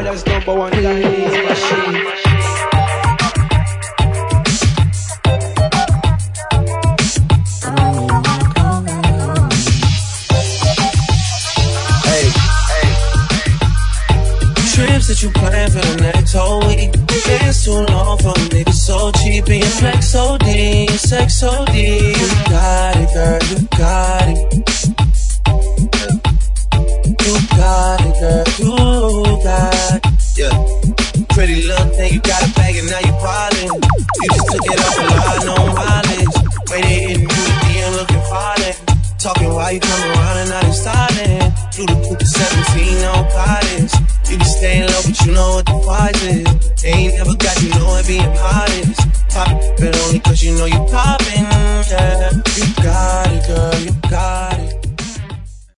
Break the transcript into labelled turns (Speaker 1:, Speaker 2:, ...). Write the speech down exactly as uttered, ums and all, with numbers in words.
Speaker 1: Florida's number one Chinese machine.
Speaker 2: That you plan for the next whole week. It's too long for a nigga so cheap. And your flex O D, sex O D. You got it, girl, you got it. You got it, girl, you got it. Yeah. Pretty little thing, you got a bag and now you ballin'. You just took it off a lot, no mileage. Waited hitting you the D M looking fallin'. Talking while you come around and now they styling. Through the coupe seventeen on college. You be staying low, but you know what